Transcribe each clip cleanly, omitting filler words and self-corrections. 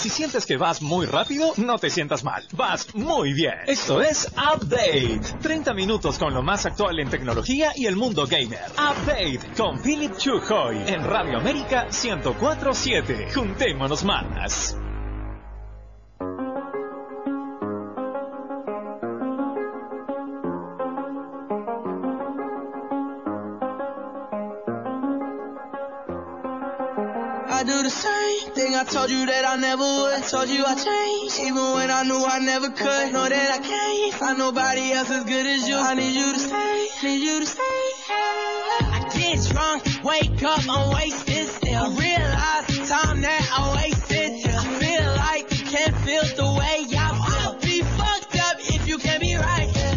si sientes que vas muy rápido, no te sientas mal. Vas muy bien. Esto es Update. 30 minutos con lo más actual en tecnología y el mundo gamer. Update con Philip Chujoy en Radio América 104.7. Juntémonos más. I do the same thing I told you that I never would. Told you I changed, even when I knew I never could. Know that I can't find nobody else as good as you. I need you to stay, need you to stay. I get drunk, wake up, I'm wasted still. I realize the time that I wasted. I feel like you can't feel the way I feel. I'll be fucked up if you can't be right here.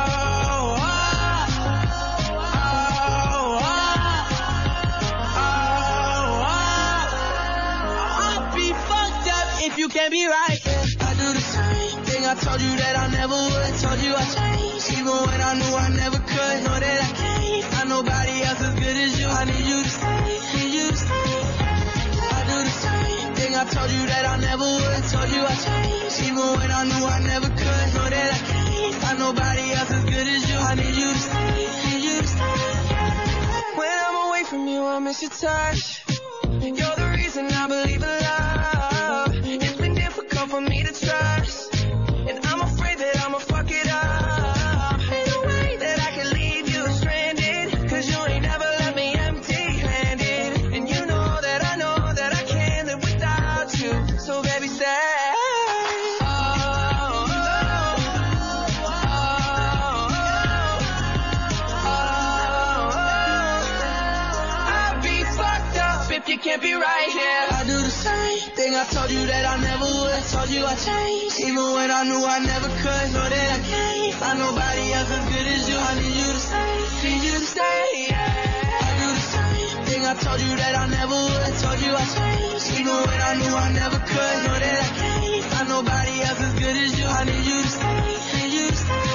You can't be right, yeah. I do the same thing I told you that I never would. Told you I changed, even when I knew I never could. Know that I can't find nobody else as good as you. I need you to stay, need you to stay. I do the same thing I told you that I never would. Told you I changed, even when I knew I never could. Know that I can't find nobody else as good as you. I need you to stay, need you to stay. When I'm away from you, I miss your touch. You're the reason I believe in love. For me to trust, and I'm afraid that I'ma fuck it up. Ain't no way that I can leave you stranded, cause you ain't never left me empty-handed. And you know that I can't live without you. So baby, stay. I'd be fucked up if you can't be right here. I do the same thing I told you that I never would. Told you I changed, even when I knew I never could. Know that I can't find nobody else as good as you. I need you to stay, need you to stay, yeah. I do the same thing I told you that I never would. Told you I changed, even when I knew I never could. Know that I can't find nobody else as good as you. I need you to stay, need you to stay.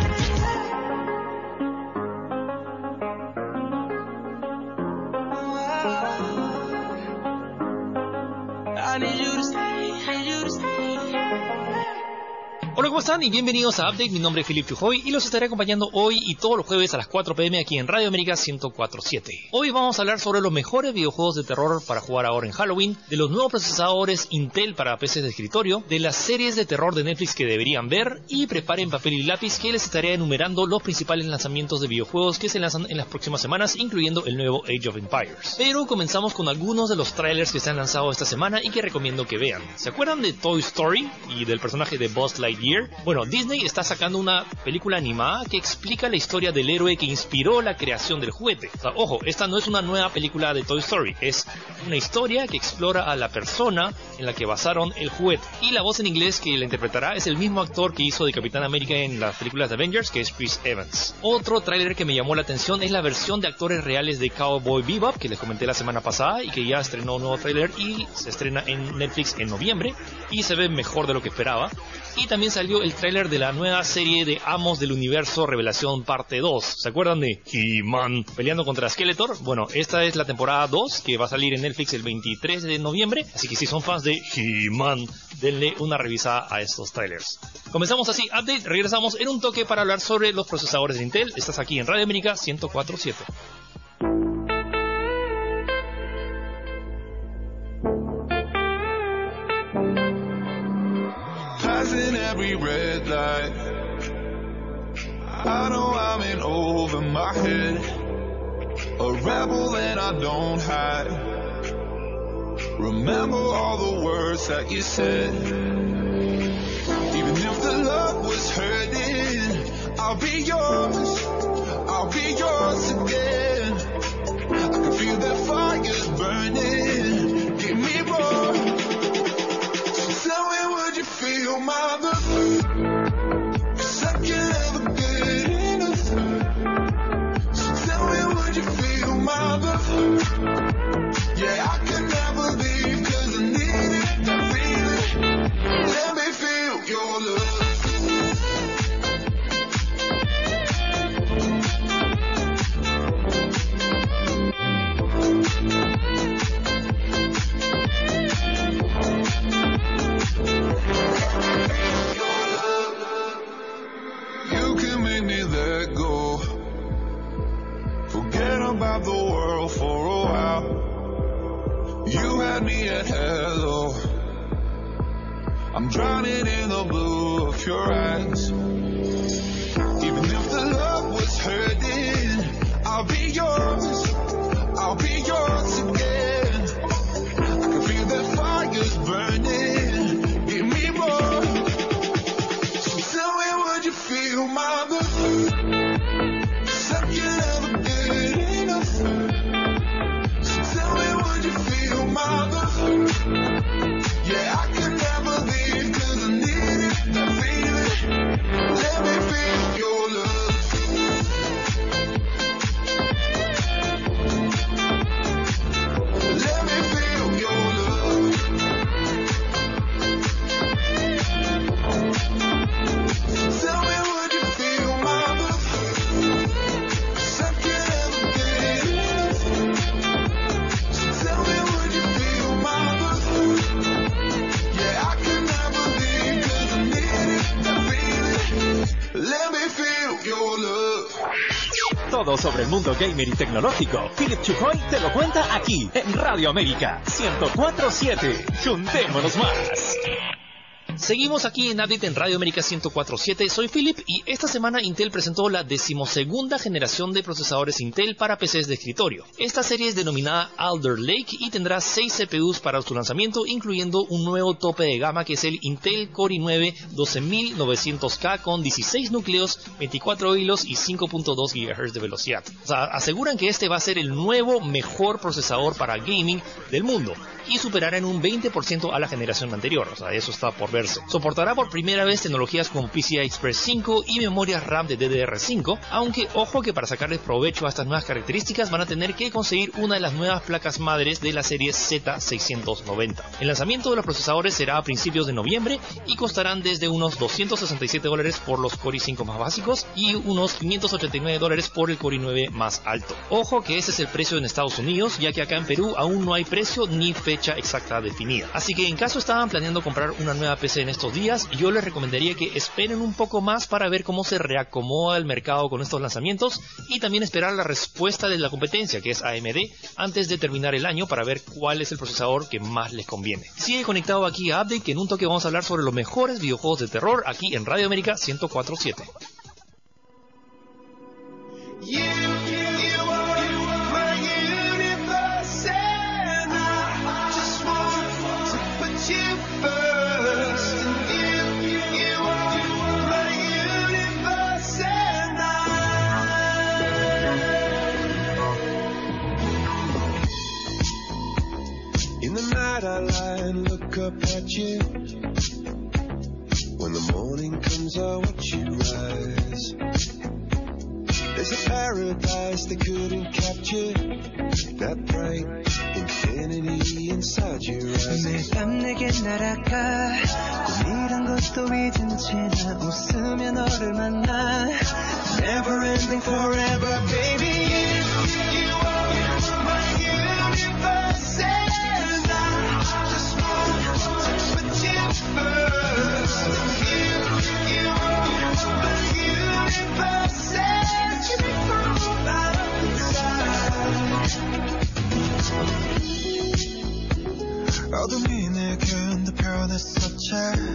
I need you to stay, need you to stay. Hola, ¿cómo están? Y bienvenidos a Update. Mi nombre es Philip Chujoy y los estaré acompañando hoy y todos los jueves a las 4 p.m. aquí en Radio América 104.7. Hoy vamos a hablar sobre los mejores videojuegos de terror para jugar ahora en Halloween, de los nuevos procesadores Intel para PCs de escritorio, de las series de terror de Netflix que deberían ver, y preparen papel y lápiz que les estaré enumerando los principales lanzamientos de videojuegos que se lanzan en las próximas semanas, incluyendo el nuevo Age of Empires. Pero comenzamos con algunos de los trailers que se han lanzado esta semana y que recomiendo que vean. ¿Se acuerdan de Toy Story y del personaje de Buzz Lightyear? Bueno, Disney está sacando una película animada que explica la historia del héroe que inspiró la creación del juguete. O sea, ojo, esta no es una nueva película de Toy Story, es una historia que explora a la persona en la que basaron el juguete. Y la voz en inglés que la interpretará es el mismo actor que hizo de Capitán América en las películas de Avengers, que es Chris Evans. Otro tráiler que me llamó la atención es la versión de actores reales de Cowboy Bebop, que les comenté la semana pasada y que ya estrenó un nuevo tráiler y se estrena en Netflix en noviembre y se ve mejor de lo que esperaba. Y también salió el tráiler de la nueva serie de Amos del Universo Revelación Parte 2. ¿Se acuerdan de He-Man peleando contra Skeletor? Bueno, esta es la temporada 2 que va a salir en Netflix el 23 de noviembre. Así que si son fans de He-Man, denle una revisada a estos trailers. Comenzamos así, Update. Regresamos en un toque para hablar sobre los procesadores de Intel. Estás aquí en Radio América 104.7. Passing every red light, I know I'm in over my head, a rebel and I don't hide. Remember all the words that you said. Even if the love was hurting, I'll be yours again. I can feel that fire's burning, give me more. So tell me, would you feel my love? 'Cause I can't ever get enough. So tell me, would you feel my love? Yeah, I can never leave 'cause I need it, I feel it. Let me feel your love. had me at hello. I'm drowning in the blue of your eyes. Even if the love was hurting, I'll be yours. I'll be yours again. I can feel the fires burning. Give me more. So tell me, would you feel my love? Like you never did enough. So tell me, would you feel my love? Yeah, I can never leave 'cause I need it, that feeling. Let me feel your love. Let me feel your love. Tell me, would you feel my love? 'Cause I can never get enough. So tell me, would you feel my love? Yeah, I can never leave 'cause I need it, that feeling. Let me feel your love. Todo sobre el mundo gamer y tecnológico. Philip Chujoy te lo cuenta aquí, en Radio América 104.7. Juntémonos más. Seguimos aquí en Update en Radio América 104.7. Soy Philip y esta semana Intel presentó la 12ª generación de procesadores Intel para PCs de escritorio. Esta serie es denominada Alder Lake y tendrá 6 CPUs para su lanzamiento, incluyendo un nuevo tope de gama que es el Intel Core i9 12900K con 16 núcleos, 24 hilos y 5.2 GHz de velocidad. O sea, aseguran que este va a ser el nuevo mejor procesador para gaming del mundo y superará en un 20% a la generación anterior. O sea, eso está por verse. Soportará por primera vez tecnologías como PCI Express 5 y memorias RAM de DDR5, aunque ojo que para sacarles provecho a estas nuevas características van a tener que conseguir una de las nuevas placas madres de la serie Z690. El lanzamiento de los procesadores será a principios de noviembre y costarán desde unos $267 por los Core i5 más básicos y unos $589 por el Core i9 más alto. Ojo que ese es el precio en Estados Unidos, ya que acá en Perú aún no hay precio ni fecha exacta definida. Así que en caso estaban planeando comprar una nueva PC en estos días, yo les recomendaría que esperen un poco más para ver cómo se reacomoda el mercado con estos lanzamientos y también esperar la respuesta de la competencia, que es AMD, antes de terminar el año para ver cuál es el procesador que más les conviene. Sigue conectado aquí a Update, que en un toque vamos a hablar sobre los mejores videojuegos de terror aquí en Radio América 104.7. In the night I lie and look up at you. When the morning comes I watch you rise. There's a paradise they couldn't capture. That bright infinity inside your eyes. 매일 밤 내게 날아가 꿈이란 것도 잊은 채 나 웃으며 너를 만나. Never ending forever baby. You are my universe and I just want to put you first. You are my universe and you make my whole life inside. 어둠이 내겐 더 변했었지.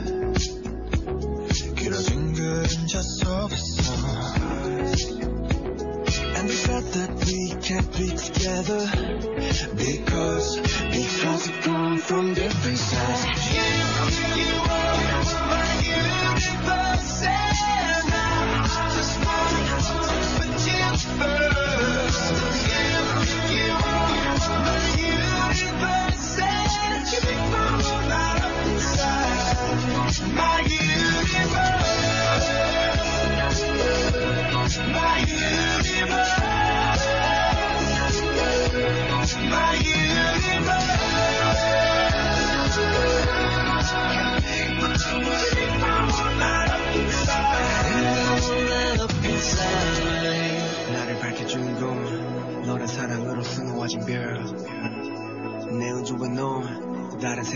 길어진 그림자 속에서. And we felt that we can't be together because we've come from different sides. You are my universe and I just want to put you first. You are my universe and you make my whole life inside. My universe, my universe. My universe.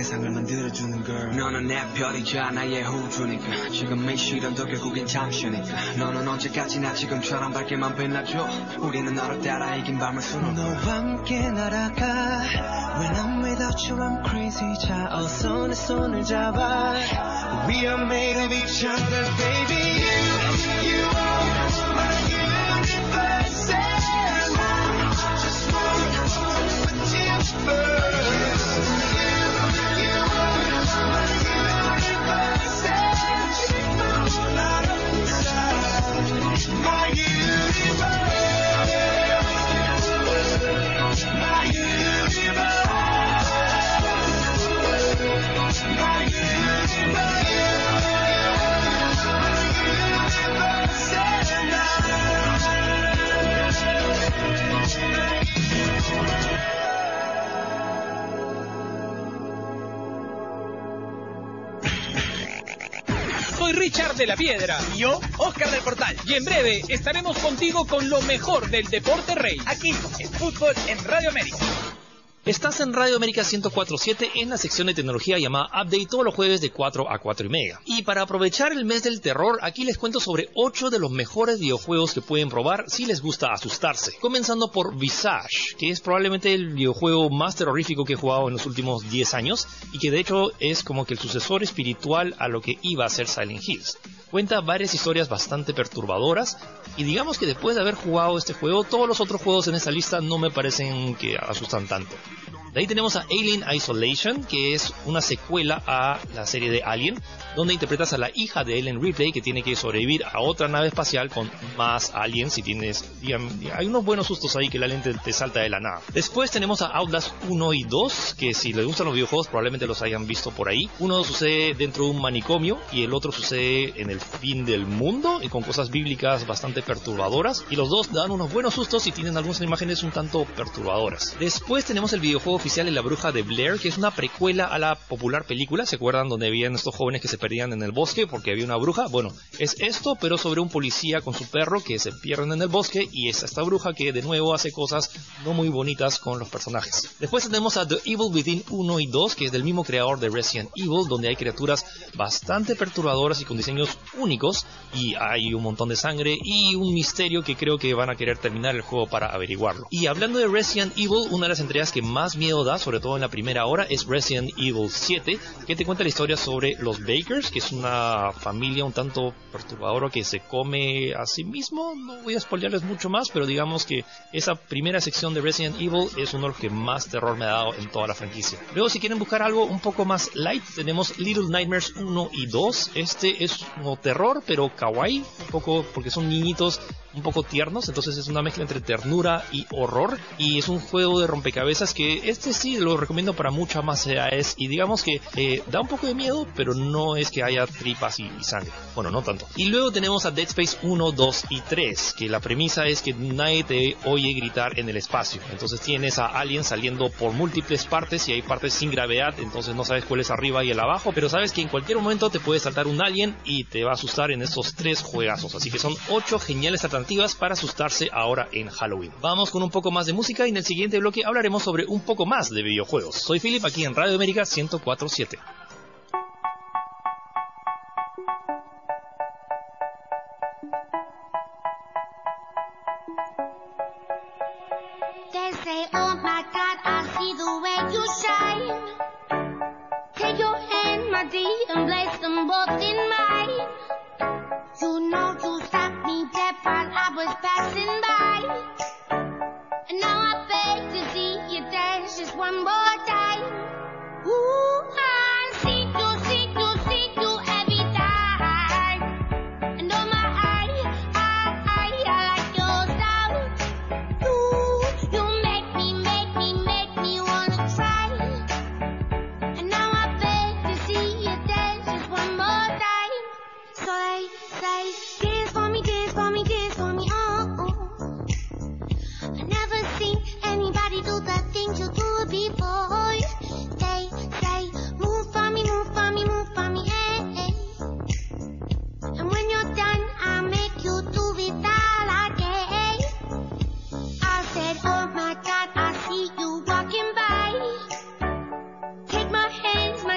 세상을 만들어주는 girl. 너는 내 별이자 나의 호주니까 지금 이 시련도 결국엔 잠시니까 너는 언제까지나 지금처럼 밝게만 빛나줘. 우리는 너를 따라 이긴 밤을 수놓고 너와 함께 날아가. When I'm without you I'm crazy. 자 어서 내 손을 잡아. We are made of each other baby. You are my universe and I just want with you first. You are my universe and you light up inside my universe. My universe. My universe. Soy Richard de la Piedra. Y yo, Oscar del Portal. Y en breve estaremos contigo con lo mejor del deporte rey. Aquí, en Fútbol en Radio América. Estás en Radio América 104.7 en la sección de tecnología llamada Update todos los jueves de 4 a 4 y media. Y para aprovechar el mes del terror, aquí les cuento sobre 8 de los mejores videojuegos que pueden probar si les gusta asustarse. Comenzando por Visage, que es probablemente el videojuego más terrorífico que he jugado en los últimos 10 años y que de hecho es como que el sucesor espiritual a lo que iba a ser Silent Hills. Cuenta varias historias bastante perturbadoras y digamos que después de haber jugado este juego, todos los otros juegos en esta lista no me parecen que asustan tanto. De ahí tenemos a Alien Isolation, que es una secuela a la serie de Alien, donde interpretas a la hija de Ellen Ripley que tiene que sobrevivir a otra nave espacial con más aliens. Si tienes, digamos, hay unos buenos sustos ahí que el alien te salta de la nada. Después tenemos a Outlast 1 y 2, que si les gustan los videojuegos probablemente los hayan visto por ahí. Uno sucede dentro de un manicomio y el otro sucede en el fin del mundo y con cosas bíblicas bastante perturbadoras. Y los dos dan unos buenos sustos y tienen algunas imágenes un tanto perturbadoras. Después tenemos el videojuego oficial de La Bruja de Blair, que es una precuela a la popular película. ¿Se acuerdan donde habían estos jóvenes que se perdían en el bosque porque había una bruja? Bueno, es esto, pero sobre un policía con su perro que se pierden en el bosque y es esta bruja que de nuevo hace cosas no muy bonitas con los personajes. Después tenemos a The Evil Within 1 y 2, que es del mismo creador de Resident Evil, donde hay criaturas bastante perturbadoras y con diseños únicos y hay un montón de sangre y un misterio que creo que van a querer terminar el juego para averiguarlo. Y hablando de Resident Evil, una de las entregas que más miedo da, sobre todo en la primera hora, es Resident Evil 7, que te cuenta la historia sobre los Bakers, que es una familia un tanto perturbadora que se come a sí mismo. No voy a spoilearles mucho más, pero digamos que esa primera sección de Resident Evil es uno de los que más terror me ha dado en toda la franquicia. Luego, si quieren buscar algo un poco más light, tenemos Little Nightmares 1 y 2. Este es como terror, pero kawaii, un poco porque son niñitos un poco tiernos, entonces es una mezcla entre ternura y horror, y es un juego de rompecabezas que este sí lo recomiendo para muchas más edades, y digamos que da un poco de miedo, pero no es que haya tripas y sangre, bueno, no tanto. Y luego tenemos a Dead Space 1, 2 y 3, que la premisa es que nadie te oye gritar en el espacio, entonces tienes a aliens saliendo por múltiples partes y hay partes sin gravedad, entonces no sabes cuál es arriba y el abajo, pero sabes que en cualquier momento te puede saltar un alien y te va a asustar en estos 3 juegazos, así que son 8 geniales alternativas para asustarse ahora en Halloween. Vamos con un poco más de música y en el siguiente bloque hablaremos sobre un poco más de videojuegos. Soy Philip, aquí en Radio América 104.7. They say, oh my God, I see the way you shine. Take your hand, my dear, and place them both in mine. You know you stopped me dead while I was passing by. And now I beg to see you dance just one more time. Ooh, I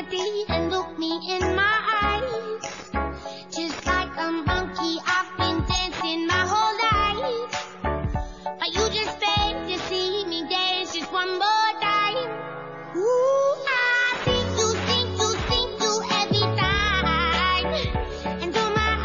melody and look me in my eyes. Just like a monkey, I've been dancing my whole life. But you just beg to see me dance just one more time. Ooh, I sing you every time. And oh my,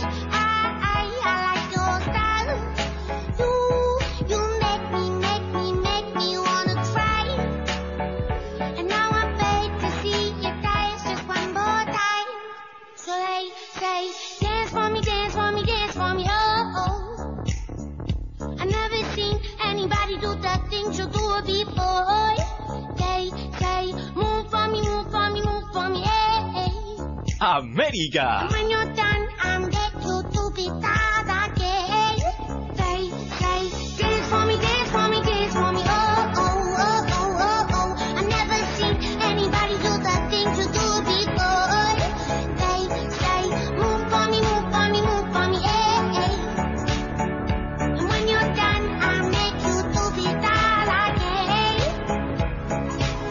I like your style. You make me wanna try. And now I beg to see you dance just one more time. So they say, dance for me, dance for me, dance for me, oh, oh. I never seen anybody do the things you do before. They say, move for me, move for me, move for me, hey, hey. América. And when you're done, I'm get you to be tired again. They say, dance for me, dance for me, dance for me, oh, oh, oh, oh, oh, oh. I never seen anybody do the things you do before. They say, move for me, move for me, move for me, hey, hey. And when you're done, I'll make you to be tired again.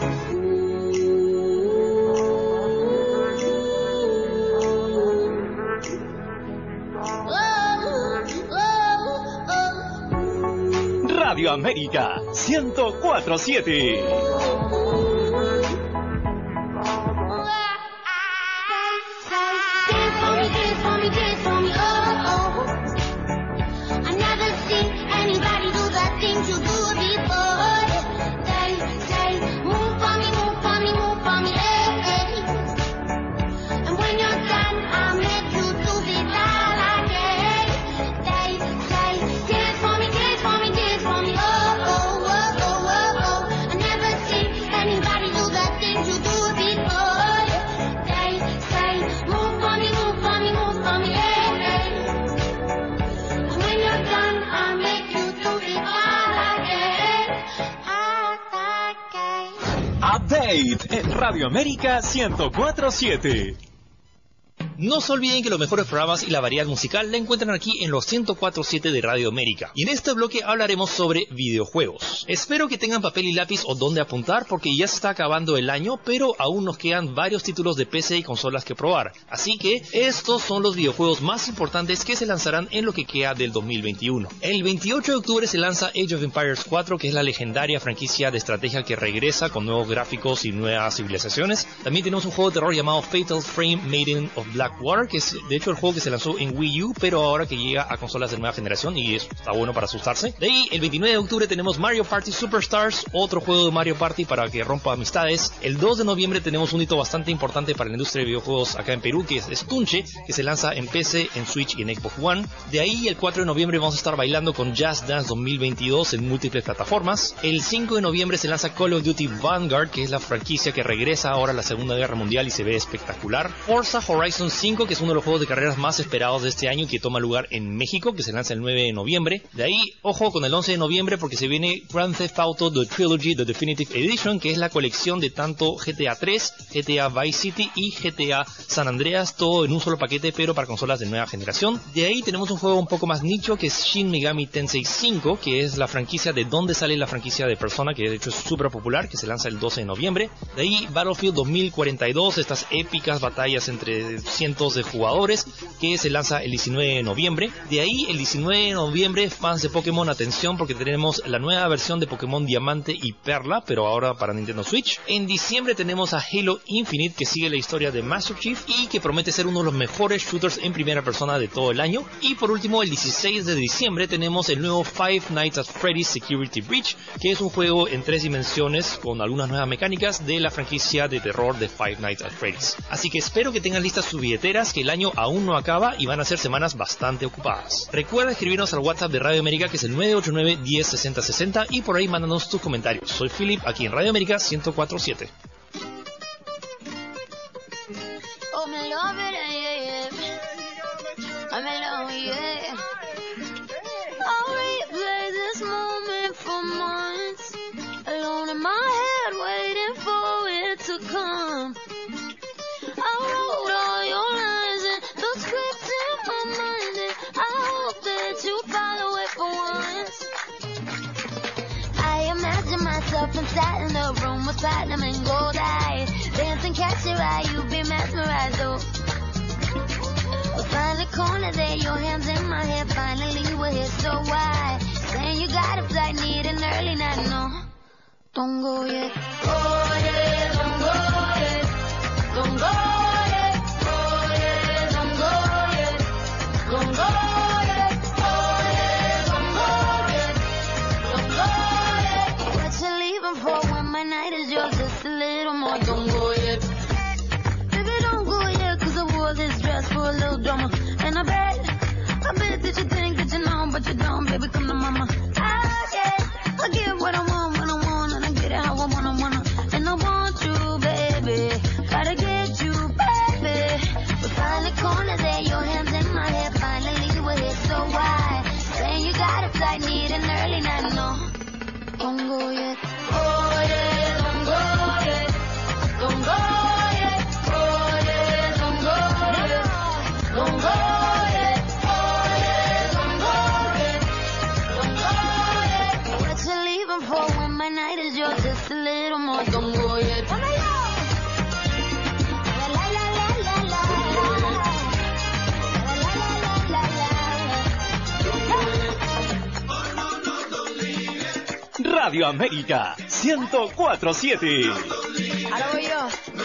Radio América 104.7. Dance for me, dance for me, dance for me, oh, oh. I never seen anybody do the things you do before. They say, move for me, move for me, move for me, hey, hey. And when you're done, I'll make you to be tired again. They say, dance for me, dance for me, dance for me, oh, oh, oh, oh, oh, oh. I never seen anybody do the things you do before. They say, move for me, move for me, move for me, hey, hey. And when you're done, I'll make you to be tired again. Update en Radio América 104.7. No se olviden que los mejores programas y la variedad musical la encuentran aquí en los 104.7 de Radio América. Y en este bloque hablaremos sobre videojuegos. Espero que tengan papel y lápiz o donde apuntar porque ya se está acabando el año, pero aún nos quedan varios títulos de PC y consolas que probar. Así que estos son los videojuegos más importantes que se lanzarán en lo que queda del 2021. El 28 de octubre se lanza Age of Empires 4, que es la legendaria franquicia de estrategia que regresa con nuevos gráficos y nuevas civilizaciones. También tenemos un juego de terror llamado Fatal Frame Maiden of Blackwater, que es de hecho el juego que se lanzó en Wii U, pero ahora que llega a consolas de nueva generación y eso está bueno para asustarse. De ahí, el 29 de octubre tenemos Mario Party Superstars, otro juego de Mario Party para que rompa amistades. El 2 de noviembre tenemos un hito bastante importante para la industria de videojuegos acá en Perú, que es Tunche, que se lanza en PC, en Switch y en Xbox One. De ahí, el 4 de noviembre vamos a estar bailando con Just Dance 2022 en múltiples plataformas. El 5 de noviembre se lanza Call of Duty Vanguard, que es la franquicia que regresa ahora a la Segunda Guerra Mundial y se ve espectacular. Forza Horizon 5, que es uno de los juegos de carreras más esperados de este año y que toma lugar en México, que se lanza el 9 de noviembre. De ahí, ojo con el 11 de noviembre porque se viene Grand Theft Auto The Trilogy The Definitive Edition, que es la colección de tanto GTA 3, GTA Vice City y GTA San Andreas, todo en un solo paquete pero para consolas de nueva generación. De ahí tenemos un juego un poco más nicho que es Shin Megami Tensei 5, que es la franquicia de donde sale la franquicia de Persona, que de hecho es súper popular, que se lanza el 12 de noviembre. De ahí Battlefield 2042, estas épicas batallas entre cientos de jugadores, que se lanza el 19 de noviembre. De ahí, el 19 de noviembre, fans de Pokémon, atención, porque tenemos la nueva versión de Pokémon Diamante y Perla, pero ahora para Nintendo Switch. En diciembre tenemos a Halo Infinite, que sigue la historia de Master Chief y que promete ser uno de los mejores shooters en primera persona de todo el año. Y por último, el 16 de diciembre tenemos el nuevo Five Nights at Freddy's Security Breach, que es un juego en 3 dimensiones con algunas nuevas mecánicas de la franquicia de terror de Five Nights at Freddy's. Así que espero que tengan listas sus billeteras, que el año aún no acaba y van a ser semanas bastante ocupadas. Recuerda escribirnos al WhatsApp de Radio América, que es el 989-106060, y por ahí mándanos tus comentarios. Soy Philip, aquí en Radio América 104.7. Oh, me love it, yeah, yeah. I'm in love, yeah. I'll replay this moment for months, alone in my head, waiting for it to come. I wrote all your lines and the script in my mind, and I hope that you follow it for once. I imagine myself inside in the room with platinum and gold eyes, dancing even catch it right, you be mesmerized, though. We'll find the corner there, your hands in my hair. Finally we're here, so why? Saying you got a flight, need an early night, no. Don't go yet. Oh yeah, don't go yet. Don't go yet. Oh yeah, don't go yet. Don't go yet. Oh yeah, don't go yet. Don't go yet. What you leaving for when my night is yours? Just a little more. Don't go yet. Baby, don't go yet, 'cause I wore this dress for a little drama. And I bet that you think that you know, but you don't, baby, come to mama. I get what I want when I want, and I get it how I wanna. And I want you, baby, gotta get you, baby. We find the corner there, your hands in my hair. Finally we're here, so why? Saying you got a flight, need an early night, no. Don't go yet. Oh yeah, don't go yet. Don't go yet. Oh yeah, don't go yet. Don't go yet. When my night is yours, just a little more. Don't go yet. La la la la la la. La la la la la. Radio América 104.7. Ahora voy yo.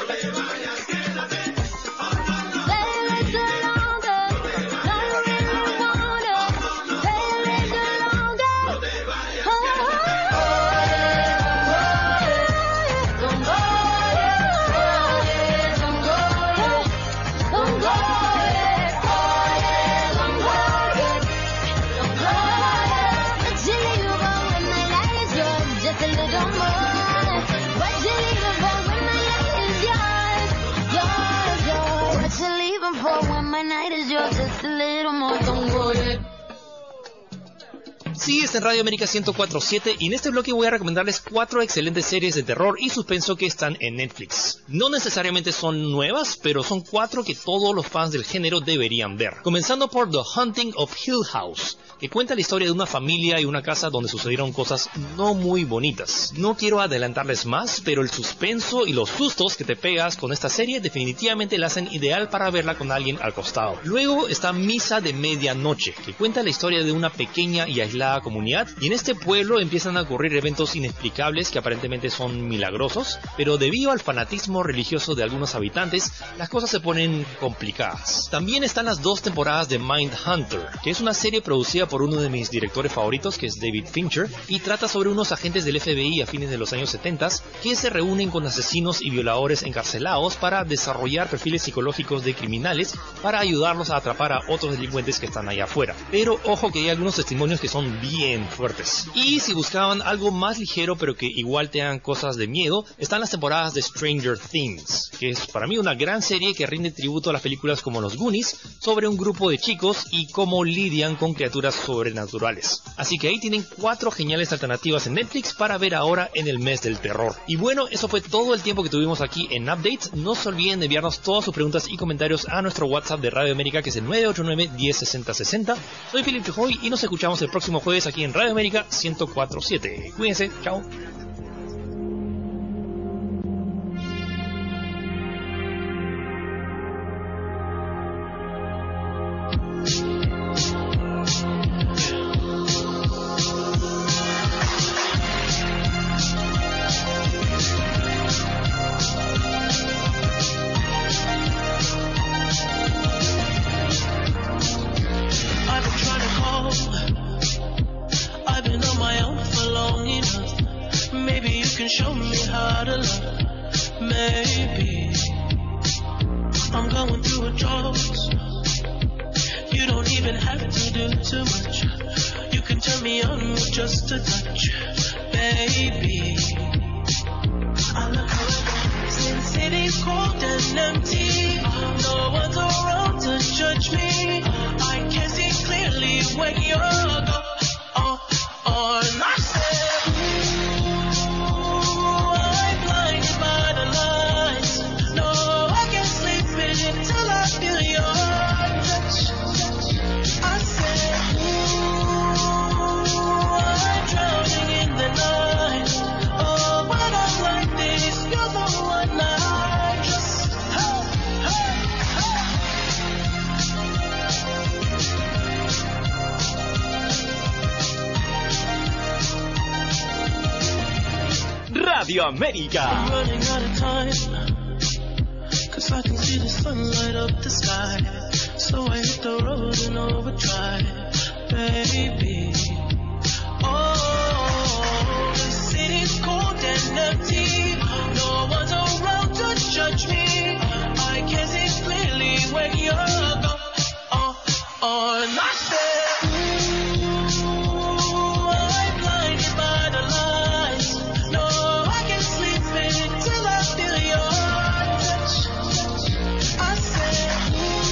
Sí, está en Radio América 104.7 y en este bloque voy a recomendarles 4 excelentes series de terror y suspenso que están en Netflix. No necesariamente son nuevas, pero son 4 que todos los fans del género deberían ver. Comenzando por The Haunting of Hill House, que cuenta la historia de una familia y una casa donde sucedieron cosas no muy bonitas. No quiero adelantarles más, pero el suspenso y los sustos que te pegas con esta serie definitivamente la hacen ideal para verla con alguien al costado. Luego está Misa de Medianoche, que cuenta la historia de una pequeña y aislada comunidad, y en este pueblo empiezan a ocurrir eventos inexplicables que aparentemente son milagrosos, pero debido al fanatismo religioso de algunos habitantes, las cosas se ponen complicadas. También están las 2 temporadas de Mindhunter, que es una serie producida por uno de mis directores favoritos, que es David Fincher, y trata sobre unos agentes del FBI a fines de los años 70 que se reúnen con asesinos y violadores encarcelados para desarrollar perfiles psicológicos de criminales para ayudarlos a atrapar a otros delincuentes que están allá afuera. Pero ojo que hay algunos testimonios que son bien fuertes. Y si buscaban algo más ligero pero que igual te hagan cosas de miedo, están las temporadas de Stranger Things, que es para mí una gran serie que rinde tributo a las películas como Los Goonies, sobre un grupo de chicos y cómo lidian con criaturas sobrenaturales. Así que ahí tienen 4 geniales alternativas en Netflix para ver ahora en el mes del terror. Y bueno, eso fue todo el tiempo que tuvimos aquí en Updates. No se olviden de enviarnos todas sus preguntas y comentarios a nuestro WhatsApp de Radio América, que es el 989-106060. Soy Philip Chujoy y nos escuchamos el próximo jueves aquí en Radio América 104.7. Cuídense, chao. Just a touch, baby. I look around, since city's cold and empty, no one's around to judge me. I can see clearly when you're gone. And I said, ooh, I'm blinded by the lights. No, I can't sleep until I feel your touch. I said, drowning in the night. Oh, when I'm like this, you're the one I just Radio América. I'm running out of time, 'cause I can see the sun light up the sky. So I hit the road in overdrive, baby. Oh, the city's cold and empty. No one's around to judge me. I can see clearly where you're going. I said, ooh, I'm blinded by the lights. No, I can't sleep until I feel your touch. I said,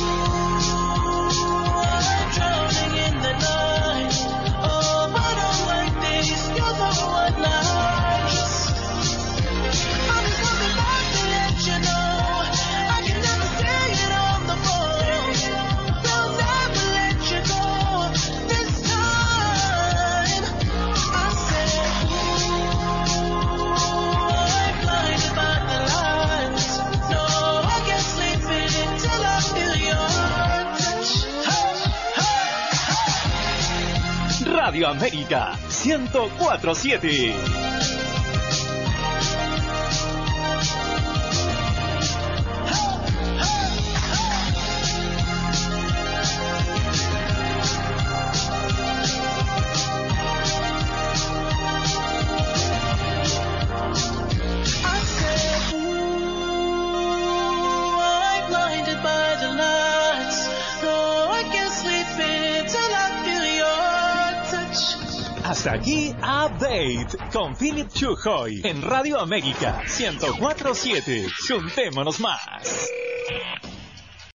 ooh, I'm drowning in the night. Oh, I don't like this. You're the one I trust. I'm just coming back to let you know I can never say it on the phone. They'll never let you go this time. I said, ooh, I'm blinded by the lights. No, I can't sleep until I feel your touch. Radio América 104.7. I said, ooh, I'm blinded by the lights. No, I can't sleep until I feel your touch. Hasta aquí Update con Philip Chujoy en Radio América 104.7. Juntémonos más.